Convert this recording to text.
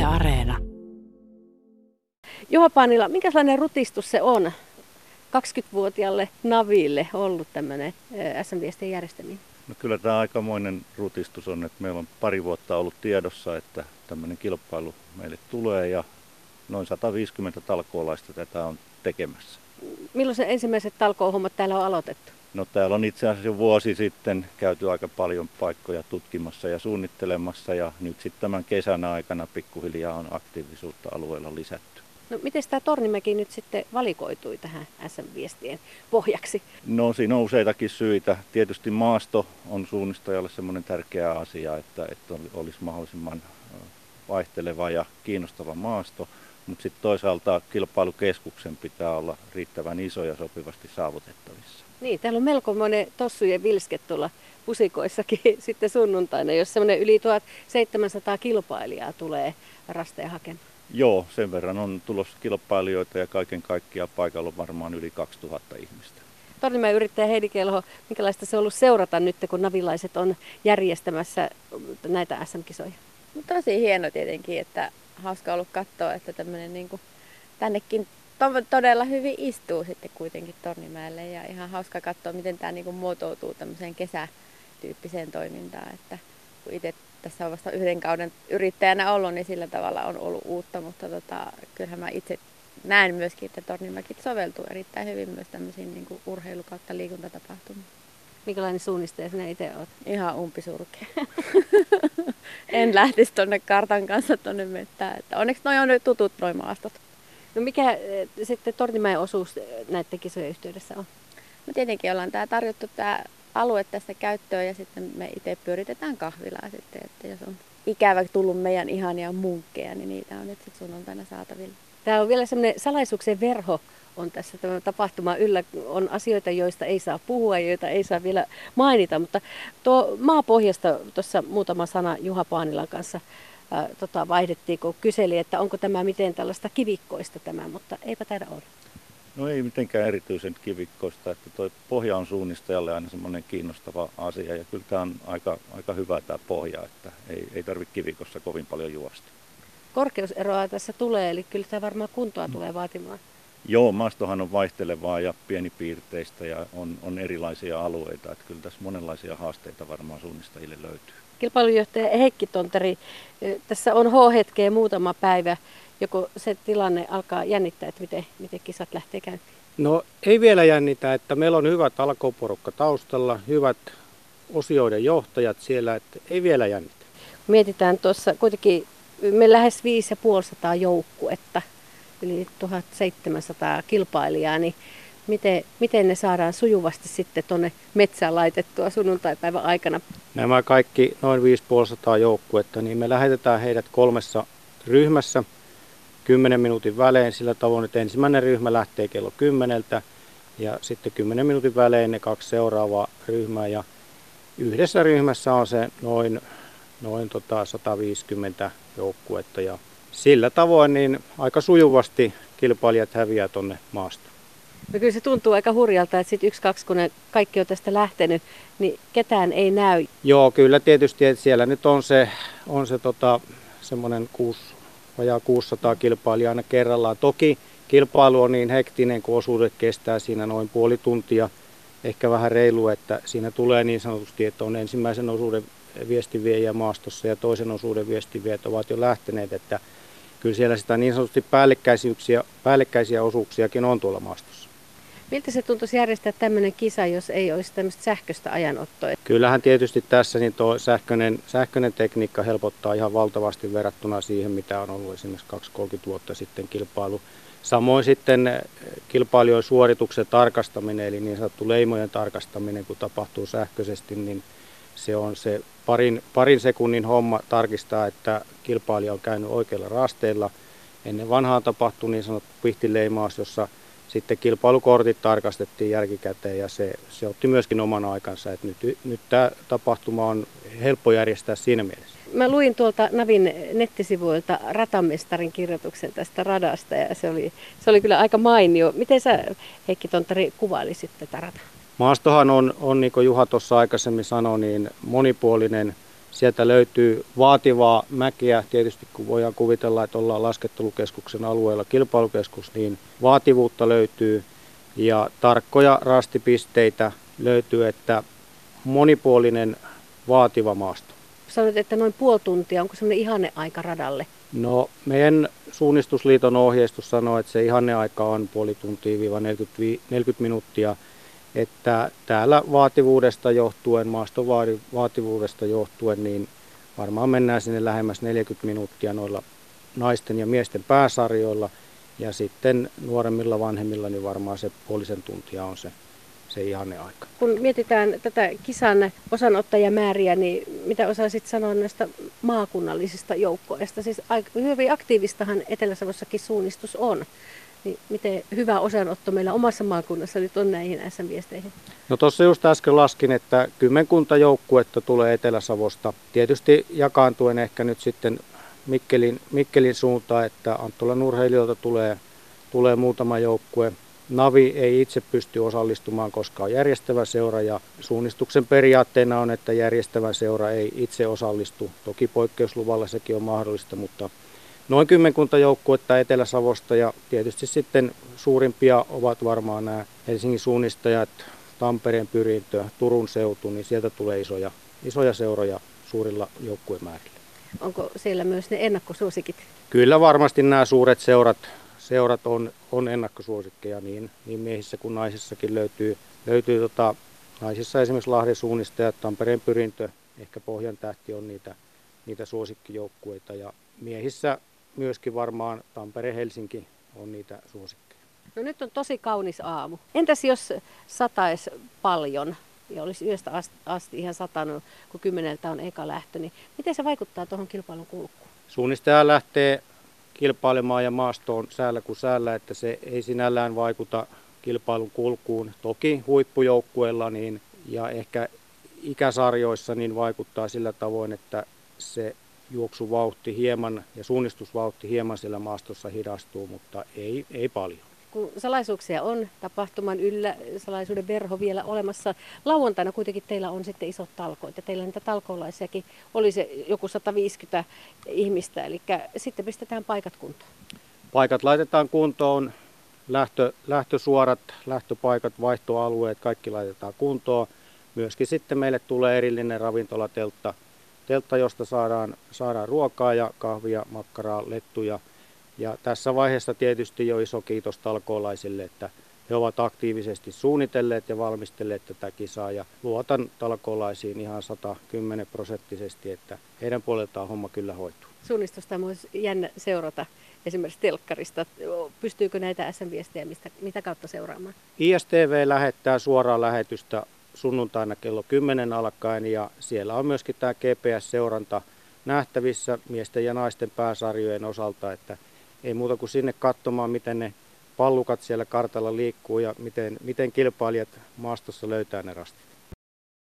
Areena. Juha Paanila, minkälainen rutistus se on 20-vuotiaalle Naville ollut tämmöinen SM-viestien järjestäminen? No kyllä tämä aikamoinen rutistus on, että meillä on pari vuotta ollut tiedossa, että tämmöinen kilpailu meille tulee ja noin 150 talkoolaista tätä on tekemässä. Milloin se ensimmäiset talkoohommat täällä on aloitettu? No täällä on itse asiassa jo vuosi sitten käyty aika paljon paikkoja tutkimassa ja suunnittelemassa ja nyt sitten tämän kesän aikana pikkuhiljaa on aktiivisuutta alueella lisätty. No miten tämä Tornimäki nyt sitten valikoitui tähän SM-viestien pohjaksi? No siinä on useitakin syitä. Tietysti maasto on suunnistajalle semmoinen tärkeä asia, että olisi mahdollisimman vaihteleva ja kiinnostava maasto. Mutta sitten toisaalta kilpailukeskuksen pitää olla riittävän iso ja sopivasti saavutettavissa. Niin, täällä on melkoinen tossujen vilske tuolla pusikoissakin sitten sunnuntaina, jos semmoinen yli 1700 kilpailijaa tulee rasteja hakemaan. Joo, sen verran on tulossa kilpailijoita ja kaiken kaikkiaan paikalla on varmaan yli 2000 ihmistä. Tornimäen yrittäjä Heidi Kelho, minkälaista se on ollut seurata nyt, kun navilaiset on järjestämässä näitä SM-kisoja? No, tosi hieno tietenkin, että hauska ollut katsoa, että tämmöinen niin tännekin todella hyvin istuu sitten kuitenkin Tornimäelle ja ihan hauska katsoa, miten tämä niin muotoutuu tämmöiseen kesätyyppiseen toimintaan, että kun itse tässä on vasta yhden kauden yrittäjänä ollut, niin sillä tavalla on ollut uutta, mutta kyllähän mä itse näen myöskin, että Tornimäki soveltuu erittäin hyvin myös tämmöisiin niin urheilu- kautta liikuntatapahtumiin. Minkälainen suunnistaja sinä itse olet? Ihan umpisurkea. En lähtisi tuonne kartan kanssa tuonne mettään. Että onneksi noi on nyt tutut noi maastot. No mikä sitten Tornimäen osuus näiden kisojen yhteydessä on? No tietenkin ollaan tarjottu tämä alue tässä käyttöön ja sitten me itse pyöritetään kahvilaa sitten. Että jos on ikävä tullut meidän ihania munkkeja, niin niitä on nyt sitten sunnuntaina saatavilla. Tämä on vielä semmoinen salaisuuksien verho on tässä tämä tapahtuma yllä. On asioita, joista ei saa puhua ja joita ei saa vielä mainita, mutta tuo maapohjasta tuossa muutama sana Juha Paanilan kanssa vaihdettiin, kun kyseli, että onko tämä miten tällaista kivikkoista tämä, mutta eipä taida olla. No ei mitenkään erityisen kivikkoista, että tuo pohja on suunnistajalle aina semmoinen kiinnostava asia ja kyllä tämä on aika hyvä tämä pohja, että ei tarvitse kivikossa kovin paljon juosta. Korkeuseroa tässä tulee, eli kyllä tämä varmaan kuntoa tulee vaatimaan. Joo, maastohan on vaihtelevaa ja pienipiirteistä ja on erilaisia alueita, että kyllä tässä monenlaisia haasteita varmaan suunnistajille löytyy. Kilpailujohtaja Heikki Tonteri, tässä on H-hetkeä muutama päivä, joko se tilanne alkaa jännittää, että miten kisat lähtee käyntiin? No ei vielä jännitä, että meillä on hyvä talkooporukka taustalla, hyvät osioiden johtajat siellä, että ei vielä jännitä. Mietitään tuossa kuitenkin me lähes 550 joukkuetta, yli 1700 kilpailijaa, niin miten ne saadaan sujuvasti sitten tuonne metsään laitettua sunnuntaipäivän aikana? Nämä kaikki noin 550 joukkuetta, niin me lähetetään heidät 3 ryhmässä 10 minuutin välein sillä tavoin, että ensimmäinen ryhmä lähtee kello 10 ja sitten 10 minuutin välein ne 2 seuraavaa ryhmää ja yhdessä ryhmässä on se noin 150 joukkuetta ja sillä tavoin niin aika sujuvasti kilpailijat häviää tuonne maastoon. No kyllä se tuntuu aika hurjalta, että sitten 1-2, kun ne kaikki on tästä lähtenyt, niin ketään ei näy. Joo, kyllä tietysti, että siellä nyt on se semmoinen vajaa 600 kilpailijaa aina kerrallaan. Toki kilpailu on niin hektinen, kun osuudet kestää siinä noin puoli tuntia, ehkä vähän reilu, että siinä tulee niin sanotusti, että on ensimmäisen osuuden viestinviejä maastossa ja toisen osuuden viestinviejät ovat jo lähteneet, että kyllä siellä sitä niin sanotusti päällekkäisiä osuuksiakin on tuolla maastossa. Miltä se tuntuisi järjestää tämmöinen kisa, jos ei olisi tämmöistä sähköistä ajanottoa? Kyllähän tietysti tässä niin tuo sähköinen tekniikka helpottaa ihan valtavasti verrattuna siihen, mitä on ollut esimerkiksi 20-30 vuotta sitten kilpailu. Samoin sitten kilpailijoiden suorituksen tarkastaminen, eli niin sanottu leimojen tarkastaminen, kun tapahtuu sähköisesti, niin se on se parin sekunnin homma tarkistaa, että kilpailija on käynyt oikeilla rasteilla. Ennen vanhaan tapahtui niin sanottu pihtileimaus, jossa sitten kilpailukortit tarkastettiin jälkikäteen ja se otti myöskin oman aikansa. Että nyt tämä tapahtuma on helppo järjestää siinä mielessä. Mä luin tuolta Navin nettisivuilta ratamestarin kirjoituksen tästä radasta ja se oli kyllä aika mainio. Miten sä, Heikki Tontari, kuvailisit tätä rataa? Maastohan on niin kuin Juha tuossa aikaisemmin sanoi, niin monipuolinen Sieltä löytyy vaativaa mäkeä, tietysti kun voidaan kuvitella, että ollaan laskettelukeskuksen alueella kilpailukeskus, niin vaativuutta löytyy ja tarkkoja rastipisteitä löytyy, että monipuolinen vaativa maasto. Sanoit, että noin puoli tuntia, onko semmoinen ihanneaika radalle? No, meidän suunnistusliiton ohjeistus sanoo, että se ihanneaika on puoli tuntia 40 minuuttia. Että täällä vaativuudesta johtuen, maaston vaativuudesta johtuen, niin varmaan mennään sinne lähemmäs 40 minuuttia noilla naisten ja miesten pääsarjoilla. Ja sitten nuoremmilla vanhemmilla, niin varmaan se puolisen tuntia on se ihanneaika. Kun mietitään tätä kisan osanottajamääriä, niin mitä osaisit sanoa näistä maakunnallisista joukkoista? Siis hyvin aktiivistahan Etelä-Savossakin suunnistus on. Niin miten hyvä osanotto meillä omassa maakunnassa nyt on näihin SM-viesteihin? No tuossa just äsken laskin, että 10 joukkuetta tulee Etelä-Savosta. Tietysti jakaantuen ehkä nyt sitten Mikkelin suuntaan, että Anttolan urheilijoilta tulee muutama joukkue. Navi ei itse pysty osallistumaan, koska on järjestävä seura ja suunnistuksen periaatteena on, että järjestävä seura ei itse osallistu. Toki poikkeusluvalla sekin on mahdollista, mutta noin 10 joukkuetta Etelä-Savosta ja tietysti sitten suurimpia ovat varmaan nämä Helsingin suunnistajat, Tampereen Pyrintö, Turun seutu, niin sieltä tulee isoja seuroja suurilla joukkuemäärillä. Onko siellä myös ne ennakkosuosikit? Kyllä varmasti nämä suuret seurat on ennakkosuosikkeja, niin miehissä kuin naisissakin löytyy naisissa esimerkiksi Lahden suunnistajat, Tampereen Pyrintö, ehkä Pohjantähti on niitä suosikkijoukkueita ja miehissä myöskin varmaan Tampere Helsinki on niitä suosikkeja. No nyt on tosi kaunis aamu. Entäs jos sataisi paljon ja olisi yöstä asti ihan satanut, kun 10 on eka lähtö, niin miten se vaikuttaa tuohon kilpailun kulkuun? Suunnistaja lähtee kilpailemaan ja maastoon säällä kuin säällä, että se ei sinällään vaikuta kilpailun kulkuun. Toki huippujoukkueilla niin, ja ehkä ikäsarjoissa niin vaikuttaa sillä tavoin, että se juoksuvauhti hieman ja suunnistusvauhti hieman siellä maastossa hidastuu, mutta ei paljon. Kun salaisuuksia on tapahtuman yllä, salaisuuden verho vielä olemassa. Lauantaina kuitenkin teillä on sitten isot talkoit ja teillä niitä talkoolaisiakin oli se joku 150 ihmistä, eli sitten pistetään paikat kuntoon. Paikat laitetaan kuntoon, lähtösuorat, lähtöpaikat, vaihtoalueet, kaikki laitetaan kuntoon. Myöskin sitten meille tulee erillinen ravintolateltta, josta saadaan ruokaa ja kahvia, makkaraa, lettuja. Ja tässä vaiheessa tietysti jo iso kiitos talkoolaisille, että he ovat aktiivisesti suunnitelleet ja valmistelleet tätä kisaa. Ja luotan talkoolaisiin ihan 110%, että heidän puoleltaan homma kyllä hoituu. Suunnistusta on myös jännä seurata esimerkiksi telkkarista. Pystyykö näitä SM-viestejä mitä kautta seuraamaan? ISTV lähettää suoraa lähetystä sunnuntaina kello 10 alkaen ja siellä on myöskin tämä GPS-seuranta nähtävissä miesten ja naisten pääsarjojen osalta, että ei muuta kuin sinne katsomaan, miten ne pallukat siellä kartalla liikkuu ja miten kilpailijat maastossa löytää ne rastit.